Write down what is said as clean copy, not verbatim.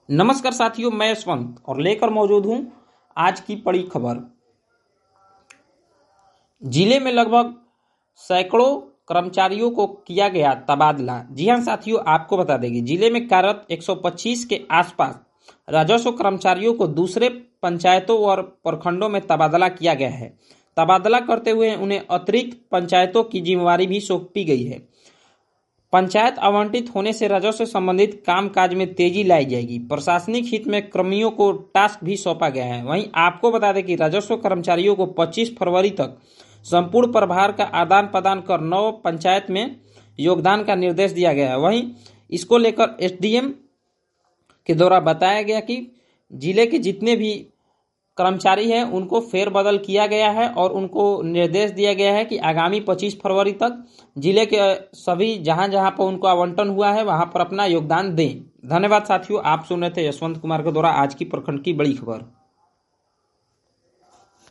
नमस्कार साथियों, मैं यशवंत और लेकर मौजूद हूं आज की बड़ी खबर। जिले में लगभग सैकड़ों कर्मचारियों को किया गया तबादला। जी हां साथियों, आपको बता दें कि जिले में कार्यरत 125 के आसपास राजस्व कर्मचारियों को दूसरे पंचायतों और प्रखंडों में तबादला किया गया है। तबादला करते हुए उन्हें अतिरिक्त पंचायतों की जिम्मेवारी भी सौंपी गई है। पंचायत आवंटित होने से राजस्व से संबंधित कामकाज में तेजी लाई जाएगी। प्रशासनिक हित में कर्मियों को टास्क भी सौंपा गया है। वहीं आपको बता दें कि राजस्व कर्मचारियों को 25 फरवरी तक संपूर्ण प्रभार का आदान प्रदान कर नव पंचायत में योगदान का निर्देश दिया गया है। वहीं इसको लेकर एसडीएम के द्वारा बताया गया कि जिले के जितने भी कर्मचारी हैं उनको फेरबदल किया गया है और उनको निर्देश दिया गया है कि आगामी 25 फरवरी तक जिले के सभी जहां जहां पर उनको आवंटन हुआ है वहां पर अपना योगदान दें। धन्यवाद साथियों, आप सुन रहे थे यशवंत कुमार के द्वारा आज की प्रखंड की बड़ी खबर।